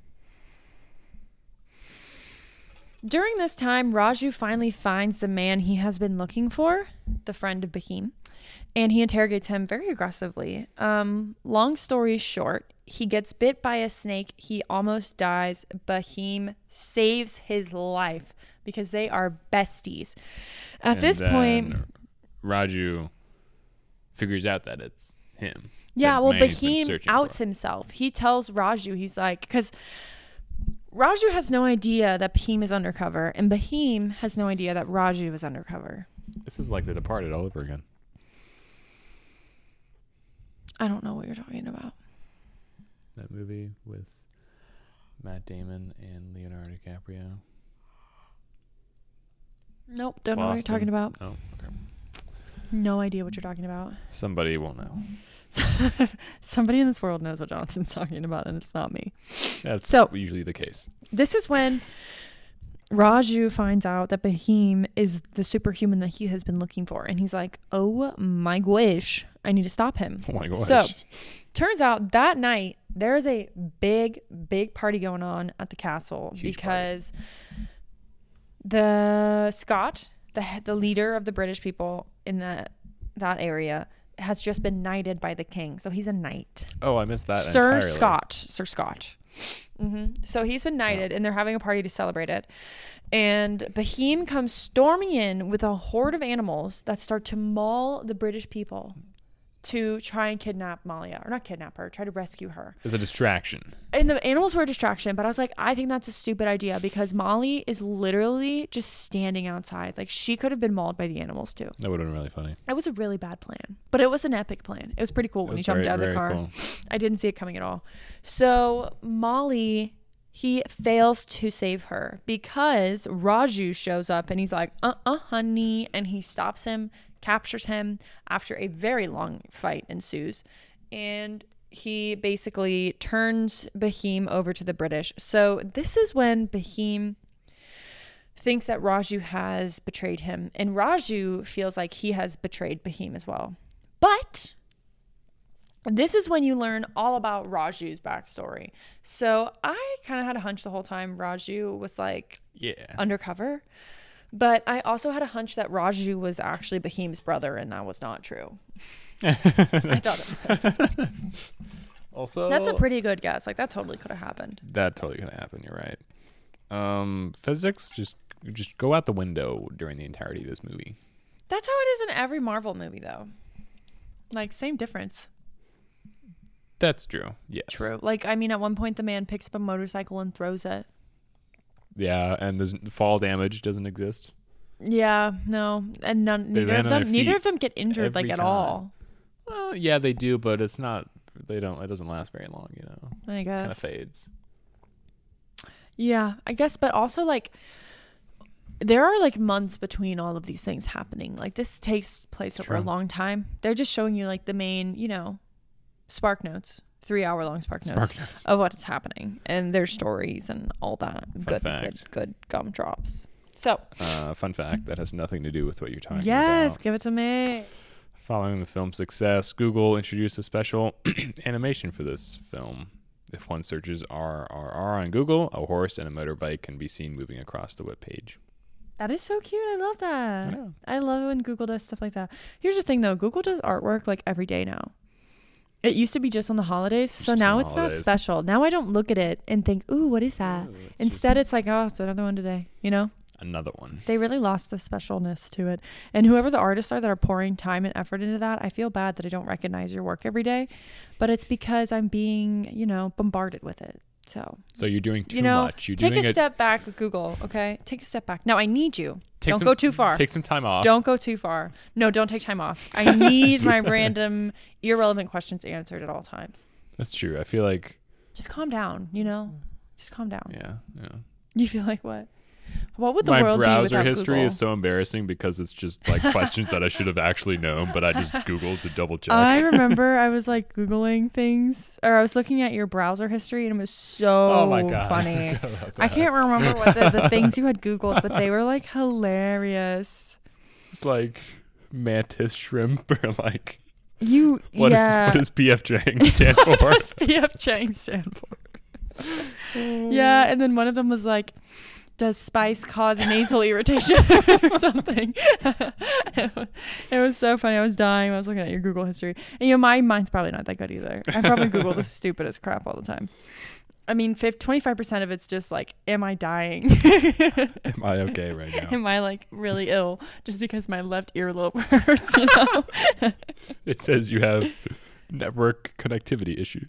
during this time, Raju finally finds the man he has been looking for, the friend of Beheem, and he interrogates him very aggressively. Um, long story short, he gets bit by a snake. He almost dies. Beheem saves his life because they are besties. At And this point, then Raju figures out that it's him. yeah, the well, man he's been Beheem searching outs for. himself. He tells Raju, he's like, because Raju has no idea that Beheem is undercover, and Beheem has no idea that Raju is undercover. This is like The Departed all over again. I don't know what you're talking about. That movie with Matt Damon and Leonardo DiCaprio. Nope, don't know what you're Boston. talking about. Oh, okay. No idea what you're talking about. Somebody will know. Somebody in this world knows what Jonathan's talking about, and it's not me. That's So- usually the case. This is when Raju finds out that Beheem is the superhuman that he has been looking for. And he's like, oh my gosh, I need to stop him. Oh my gosh. So, turns out that night, there is a big, big party going on at the castle Huge because the Scott, the he- the leader of the British people in that that area, has just been knighted by the king. So he's a knight. oh, I missed that Sir entirely. Scott. Sir Scott. hmm So he's been knighted, and they're having a party to celebrate it. And Beheem comes storming in with a horde of animals that start to maul the British people to try and kidnap Malia. Or not kidnap her, try to rescue her. It's a distraction. And the animals were a distraction, but I was like, I think that's a stupid idea because Molly is literally just standing outside. Like, she could have been mauled by the animals too. That would have been really funny. It was a really bad plan, but it was an epic plan. It was pretty cool It when he was jumped very, out of the very car. cool. I didn't see it coming at all. So Molly, he fails to save her because Raju shows up and he's like, uh-uh, honey. And he stops him, captures him after a very long fight ensues. And he basically turns Bahim over to the British. So this is when Bahim thinks that Raju has betrayed him, and Raju feels like he has betrayed Bahim as well. But this is when you learn all about Raju's backstory. So I kind of had a hunch the whole time Raju was like Yeah. undercover. But I also had a hunch that Raju was actually Bahim's brother, and that was not true. I thought it was. Also, That's a pretty good guess. Like, that totally could have happened. that totally could happen. You're right. Um, physics just just go out the window during the entirety of this movie. That's how it is in every Marvel movie, though. Like, same difference. That's true. Yes. True. Like, I mean, at one point, the man picks up a motorcycle and throws it. Yeah, and there's fall damage doesn't exist. Yeah, no. And none, They neither land of on them, their neither feet of them get injured, like, every at time. all. Well, yeah, they do, but it's not. They don't. It doesn't last very long. You know, I guess. kind of fades. Yeah, I guess, but also like there are like months between all of these things happening. Like this takes place over True. a long time. They're just showing you like the main, you know, spark notes, three hour long spark, notes Spark notes. of what's happening and their stories and all that. Fun good, fact. good, good gumdrops. So, Uh, fun fact that has nothing to do with what you're talking yes, about. give it to me. Following the film's success, Google introduced a special animation for this film. If one searches R R R on Google, a horse and a motorbike can be seen moving across the webpage. That is so cute. I love that. I know. I love it when Google does stuff like that. Here's the thing though, Google does artwork like every day now. It used to be just on the holidays, so Just now on the it's holidays. not special. Now I don't look at it and think, ooh, what is that? Ooh, it's Instead, it's like, oh, it's another one today. You know? just another one. They really lost the specialness to it. And whoever the artists are that are pouring time and effort into that, I feel bad that I don't recognize your work every day. But it's because I'm being, you know, bombarded with it. So, So you're doing too you know, much. You're take doing a it. step back with Google, okay? Take a step back. Now, I need you. Take Don't some- go too far. Take some time off. Don't go too far. No, don't take time off. I need my random, irrelevant questions answered at all times. That's true. I feel like, Just calm down, you know? Just calm down. yeah, yeah. You feel like what? What would the My world be browser without history Google? is so embarrassing because it's just like questions that I should have actually known, but I just Googled to double check. I remember I was like Googling things, or I was looking at your browser history, and it was so oh my god, funny. I, forgot about I that. can't remember what the, the things you had Googled, but they were like hilarious. It's like mantis shrimp or like You, what is yeah. what does P F Chang stand for? What does P F Chang stand for? Yeah, and then one of them was like, does spice cause nasal irritation or something? It was so funny. I was dying when I was looking at your Google history. And you know, my mind's probably not that good either. I probably Google the stupidest crap all the time. I mean, twenty-five percent of it's just like, am I dying? Am I okay right now? Am I like really ill just because my left earlobe hurts, you know? It says you have network connectivity issues.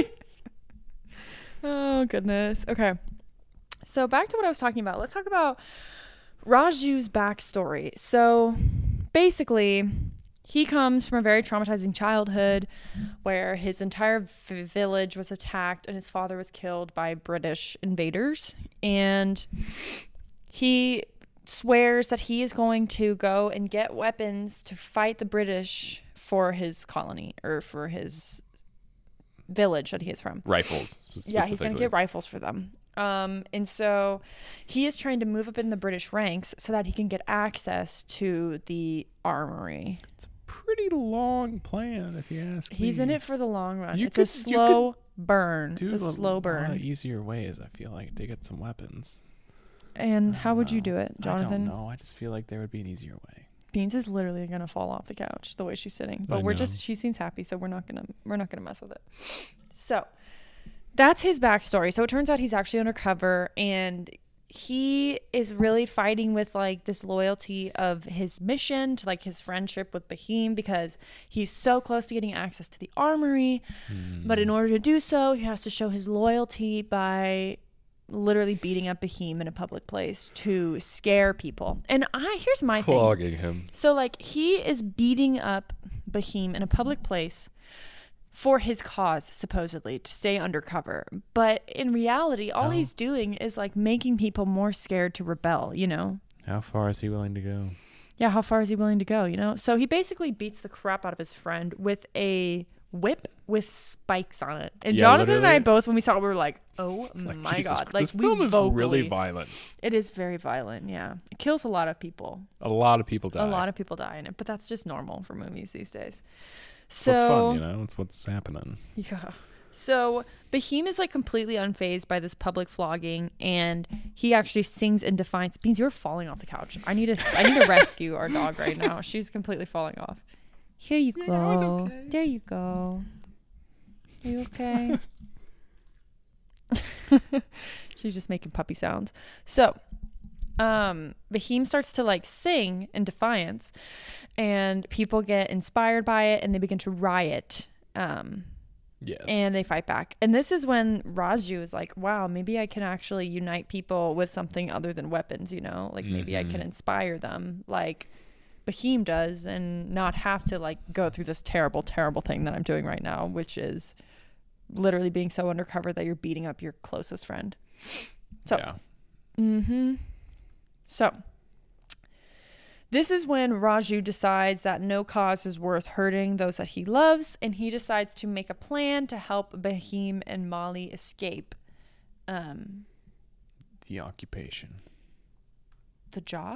Oh, goodness. Okay. So back to what I was talking about. Let's talk about Raju's backstory. So basically, he comes from a very traumatizing childhood where his entire v- village was attacked and his father was killed by British invaders. And he swears that he is going to go and get weapons to fight the British for his colony or for his village that he is from. Rifles. sp- Yeah, he's going to specifically. get rifles for them. Um, and so he is trying to move up in the British ranks so that he can get access to the armory. Pretty long plan, if you ask He's me. in it for the long run. You it's could- a you slow burn. Do It's a a slow lot of burn. easier ways. I feel like to get some weapons. And I how don't would you know. do it, I Jonathan? don't know. I just feel like there would be an easier way. Beans is literally gonna fall off the couch the way she's sitting, but I we're know. just she seems happy, so we're not gonna we're not gonna mess with it. So that's his backstory. So it turns out he's actually undercover, and he is really fighting with like this loyalty of his mission to like his friendship with Bahim because he's so close to getting access to the armory. But in order to do so, he has to show his loyalty by literally beating up Bahim in a public place to scare people. And I here's my thing. Flogging him. So like he is beating up Bahim in a public place for his cause, supposedly, to stay undercover. But in reality, all Oh. he's doing is like making people more scared to rebel, you know? How far is he willing to go? Yeah, how far is he willing to go, you know? So he basically beats the crap out of his friend with a whip with spikes on it. And Yeah, Jonathan and I literally. both, when we saw it, we were like, "Oh Like, my Jesus, god!" Like this we film is vocally, really violent. It is very violent. Yeah, it kills a lot of people. A lot of people die. A lot of people die in it, but that's just normal for movies these days. So It's fun, you know. It's what's happening. yeah. So Bahim is like completely unfazed by this public flogging, and he actually sings in defiance. Beans, you're falling off the couch. I need to. I need to rescue our dog right now. She's completely falling off. Here you Yeah, go. I was okay. There you go. Are you okay? She's just making puppy sounds. So, um, Bahim starts to like sing in defiance, and people get inspired by it, and they begin to riot. Um, Yes. and they fight back. And this is when Raju is like, wow, maybe I can actually unite people with something other than weapons, you know? Like maybe I can Mhm. inspire them like Bahim does and not have to like go through this terrible, terrible thing that I'm doing right now, which is literally being so undercover that you're beating up your closest friend. So, yeah. mm-hmm. So, this is when Raju decides that no cause is worth hurting those that he loves, and he decides to make a plan to help Bahim and Molly escape. Um, The occupation. the job?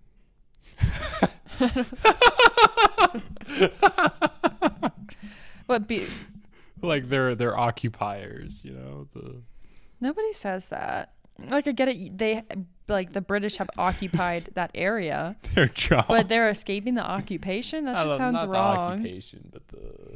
What be? Like they're they're occupiers, you know. The Nobody says that. Like I get it. They like the British have occupied that area, their job. but they're escaping the occupation. That I just love- sounds not wrong. The occupation, but the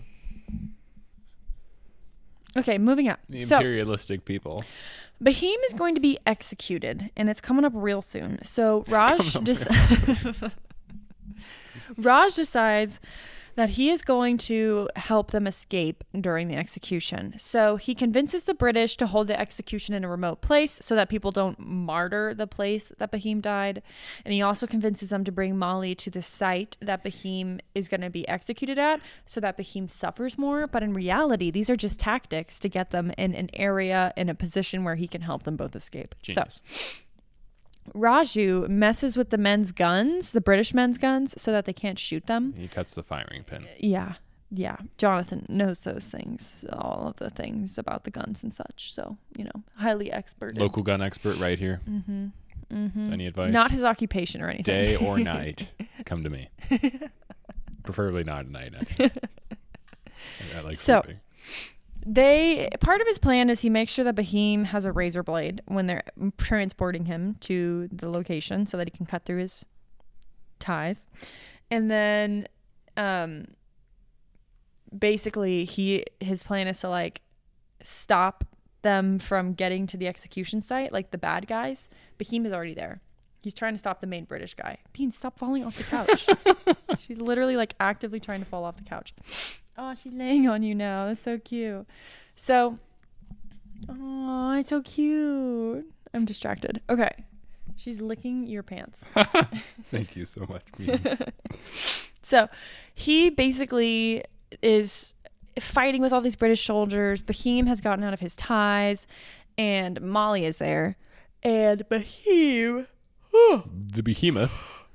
Okay, moving on. the So, imperialistic people. Bahim is going to be executed, and it's coming up real soon. So Raj coming up just Raj decides that he is going to help them escape during the execution. So he convinces the British to hold the execution in a remote place so that people don't martyr the place that Bahim died. And he also convinces them to bring Molly to the site that Bahim is going to be executed at so that Bahim suffers more. But in reality, these are just tactics to get them in an area, in a position where he can help them both escape. Genius. So Raju messes with the men's guns, the British men's guns, so that they can't shoot them. He cuts the firing pin. Yeah. Yeah. Jonathan knows those things, all of the things about the guns and such. So, you know, highly expert. Local gun expert right here. Mm-hmm. Mm-hmm. Any advice? Not his occupation or anything. Day or night, come to me. Preferably not at night, actually. I, I like So- sleeping. They part of his plan is he makes sure that Bahim has a razor blade when they're transporting him to the location so that he can cut through his ties. And then um basically he his plan is to like stop them from getting to the execution site, like the bad guys. Bahim is already there. He's trying to stop the main British guy. Bean, stop falling off the couch. She's literally like actively trying to fall off the couch. Oh, she's laying on you now. That's so cute. So, oh, it's so cute. I'm distracted. Okay. She's licking your pants. Thank you so much, Beans. So, he basically is fighting with all these British soldiers. Bahim has gotten out of his ties, and Molly is there. And Bahim. The behemoth.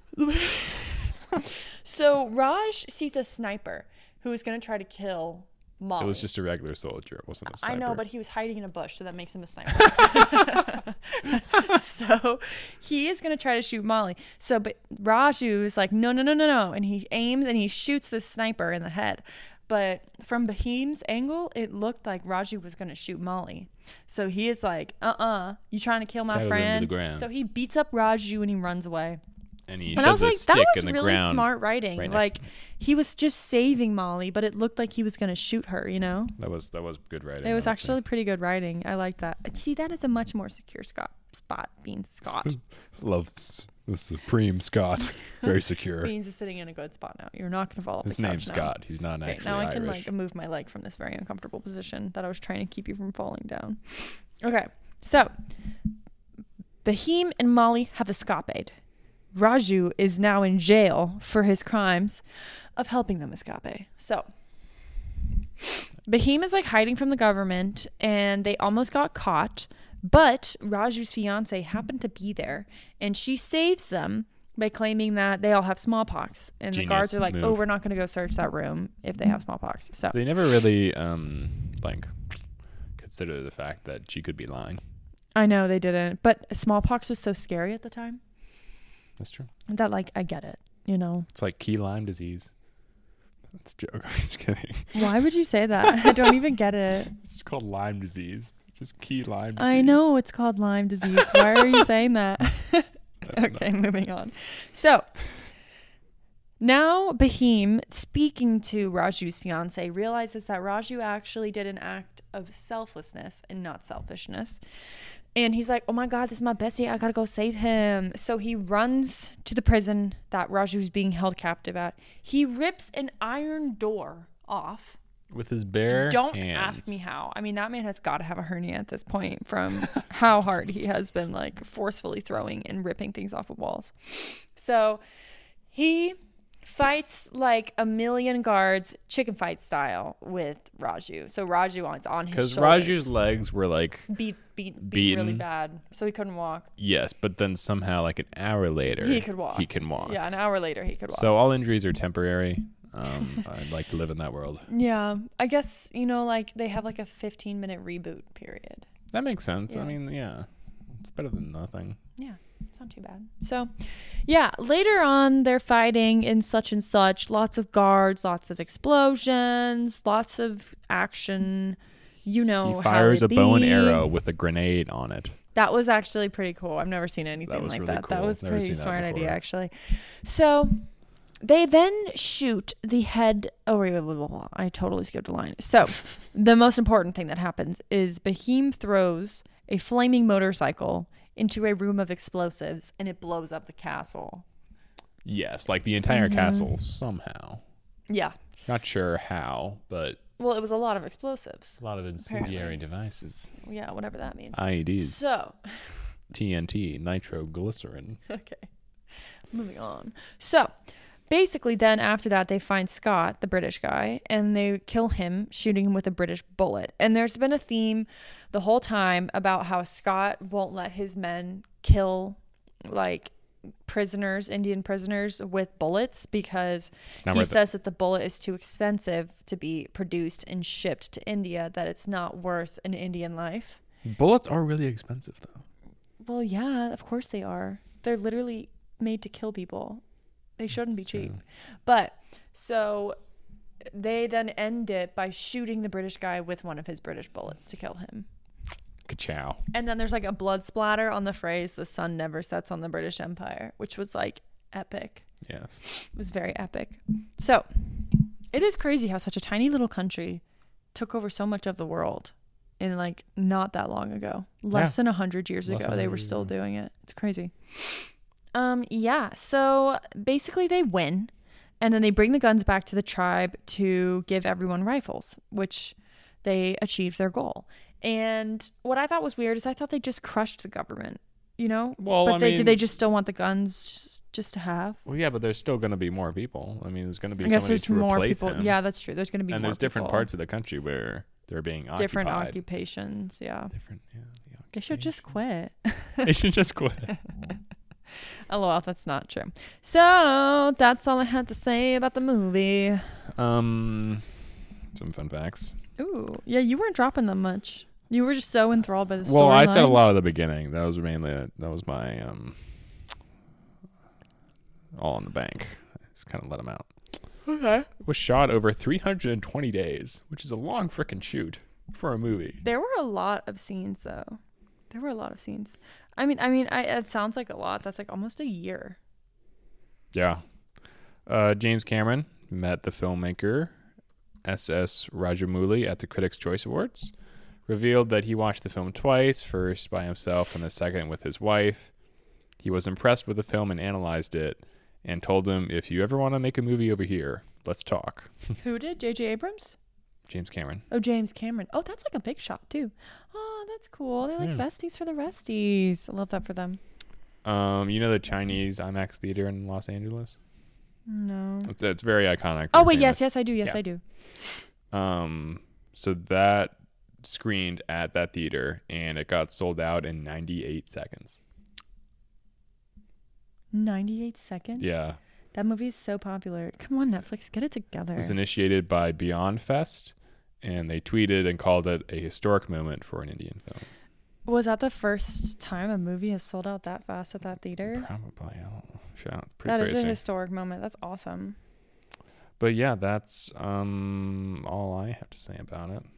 So, Raj sees a sniper who is going to try to kill Molly. It was just a regular soldier. It wasn't a sniper. I know, but he was hiding in a bush, so that makes him a sniper. So he is going to try to shoot Molly. So, but Raju is like, no, no, no, no, no. And he aims and he shoots the sniper in the head. But from Bahim's angle, it looked like Raju was going to shoot Molly. So he is like, uh-uh, you trying to kill my Tails into friend? the ground. So he beats up Raju and he runs away. And he And I was shoves a like, stick that was in the really ground. smart writing. right next Like, to him. he was just saving Molly, but it looked like he was going to shoot her, you know? That was that was good writing. It was honestly. actually pretty good writing. I like that. See, that is a much more secure Scott spot. Beans Scott. Love s- the supreme Scott. Very secure. Beans is sitting in a good spot now. You're not going to fall off His the couch name's now. Scott. He's not Okay, actually now I can Irish. like move my leg from this very uncomfortable position that I was trying to keep you from falling down. Okay, so Bahim and Molly have escaped. Raju is now in jail for his crimes of helping them escape. So Bahim is like hiding from the government and they almost got caught, but Raju's fiance happened to be there and she saves them by claiming that they all have smallpox. And Genius the guards are like, move. oh, we're not going to go search that room if they have smallpox. So They never really um like consider the fact that she could be lying. I know they didn't. But smallpox was so scary at the time That's true. that, like, I get it, you know. It's like key Lyme disease. That's a joke. I'm just kidding. Why would you say that? I don't even get it. It's called Lyme disease. It's just key Lyme disease. I know it's called Lyme disease. Why are you saying that? Okay, know. moving on. So now Bahim, speaking to Raju's fiance, realizes that Raju actually did an act of selflessness and not selfishness. And he's like, oh my God, this is my bestie. I gotta go save him. So he runs to the prison that Raju's being held captive at. He rips an iron door off. With his bare Don't hands. ask me how. I mean, that man has got to have a hernia at this point from how hard he has been, like, forcefully throwing and ripping things off of walls. So he fights like a million guards, chicken fight style, with Raju. So Raju on, on his Because shoulders. Raju's legs were like beat, beat, beat beaten. really bad. So he couldn't walk. yes, but then somehow like an hour later He could walk. He can walk. Yeah, an hour later he could walk. So all injuries are temporary. Um, I'd like to live in that world. Yeah, I guess, you know, like, they have like a fifteen minute reboot period. That makes sense. I Yeah. mean, yeah, it's better than nothing. Yeah, it's not too bad. So, yeah, later on, they're fighting in such and such. Lots of guards, lots of explosions, lots of action. You know, He fires how a it bow and be. arrow with a grenade on it. That was actually pretty cool. I've never seen anything was like really that. That cool. was Never pretty seen that smart idea, before. actually. So they then shoot the head. Oh, wait, blah, blah, blah, blah. I totally skipped a line. So the most important thing that happens is Bahim throws a flaming motorcycle into a room of explosives, and it blows up the castle. Yes, like the entire Mhm. castle somehow. Yeah. Not sure how, but Well, it was a lot of explosives. a lot of incendiary devices. Yeah, whatever that means. I E Ds, So, T N T, nitroglycerin. okay. Moving on. So, basically, then after that, they find Scott, the British guy, and they kill him, shooting him with a British bullet. And there's been a theme the whole time about how Scott won't let his men kill, like, prisoners, Indian prisoners, with bullets because It's not he worth it. says that the bullet is too expensive to be produced and shipped to India, that it's not worth an Indian life. Bullets are really expensive, though. Well, yeah, of course they are. They're literally made to kill people. They shouldn't That's be cheap. true. But so they then end it by shooting the British guy with one of his British bullets to kill him. Ka-chow. And then there's like a blood splatter on the phrase, the sun never sets on the British Empire, which was like epic. Yes. It was very epic. So it is crazy how such a tiny little country took over so much of the world in like not that long ago. Less Yeah. than a hundred years Less ago, than they a were hundred still years ago. doing it. It's crazy. Um, yeah. So basically they win, and then they bring the guns back to the tribe to give everyone rifles, which they achieved their goal. And what I thought was weird is I thought they just crushed the government, you know? Well, but I they mean, do they just still want the guns just, just to have? well, yeah, but there's still going to be more people. I mean, there's going to be I guess somebody there's to more replace people. him. Yeah, that's true. There's going to be and more there's different people. parts of the country where they're being different occupied. occupations. Yeah, Different. Yeah. The they should just quit. they should just quit. LOL, that's not true. So that's all I had to say about the movie. Um, some fun facts. Ooh, yeah, you weren't dropping them much. You were just so enthralled by the story. Well, I said a lot at the beginning. That was mainly that was my um, all in the bank. I just kind of let them out. Okay. It was shot over three hundred twenty days, which is a long freaking shoot for a movie. There were a lot of scenes, though. There were a lot of scenes. I mean, I mean, I, it sounds like a lot. That's like almost a year. Yeah. Uh, James Cameron met the filmmaker S S Rajamouli at the Critics' Choice Awards. Revealed that he watched the film twice, first by himself and the second with his wife. He was impressed with the film and analyzed it, and told him, if you ever want to make a movie over here, let's talk. Who did? J J Abrams? James Cameron. Oh, James Cameron. Oh, that's like a big shot, too. Oh, that's cool. They're like Yeah. besties for the resties. I love that for them. Um, you know the Chinese IMAX theater in Los Angeles? No. It's, it's very iconic. Oh, very wait, yes, famous. yes, I do. Yes, Yeah. I do. Um, so that screened at that theater, and it got sold out in ninety-eight seconds. ninety-eight seconds? Yeah. That movie is so popular. Come on, Netflix, get it together. It was initiated by Beyond Fest, and they tweeted and called it a historic moment for an Indian film. Was that the first time a movie has sold out that fast at that theater? Probably. I don't know. Yeah, it's pretty That crazy. is a historic moment. That's awesome. But yeah, that's um all I have to say about it.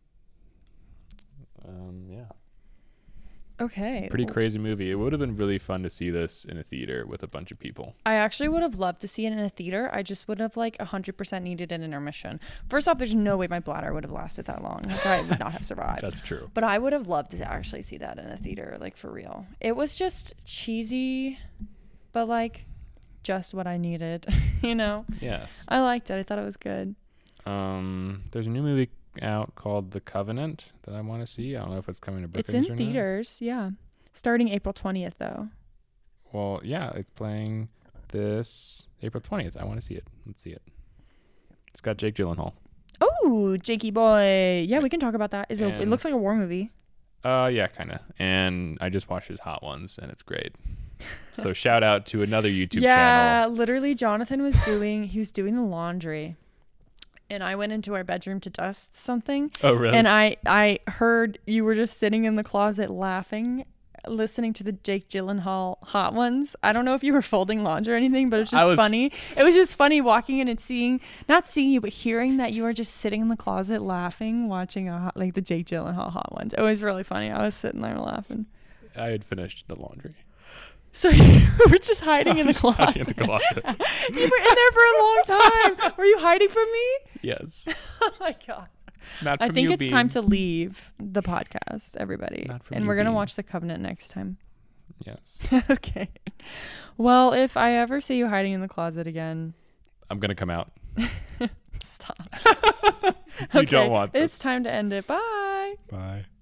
Um, yeah. Okay. Pretty well, crazy movie. It would have been really fun to see this in a theater with a bunch of people. I actually would have loved to see it in a theater. I just would have like one hundred percent needed an intermission. First off, there's no way my bladder would have lasted that long. Like, I would not have survived. That's true. But I would have loved to actually see that in a theater, like for real. It was just cheesy, but like just what I needed, you know? Yes. I liked it. I thought it was good. Um, there's a new movie out called The Covenant that I want to see. I don't know if it's coming to Brookings It's in or not. theaters, yeah. Starting April twentieth, though. Well, yeah, it's playing this April twentieth. I want to see it. Let's see it. It's got Jake Gyllenhaal. Oh, Jakey boy. Yeah, we can talk about that. Is it, it And- looks like a war movie. Uh, yeah, kind of. And I just watched his Hot Ones, and it's great. So shout out to another YouTube yeah, channel. literally Jonathan was doing, he was doing the laundry. And I went into our bedroom to dust something. Oh, really? And I, I heard you were just sitting in the closet laughing, listening to the Jake Gyllenhaal Hot Ones. I don't know if you were folding laundry or anything, but it was I just was- funny. It was just funny walking in and seeing, not seeing you, but hearing that you were just sitting in the closet laughing, watching a hot, like the Jake Gyllenhaal Hot Ones. It was really funny. I was sitting there laughing. I had finished the laundry. So you were just hiding in the closet. Hiding in the closet. You were in there for a long time. Were you hiding from me? Yes. Oh my God. Not I from think you, it's time to Beans. leave the podcast, everybody. Not from And you, we're going to Beans. watch The Covenant next time. Yes. Okay. Well, if I ever see you hiding in the closet again, I'm going to come out. stop. You Okay, don't want this. It's time to end it. Bye. Bye.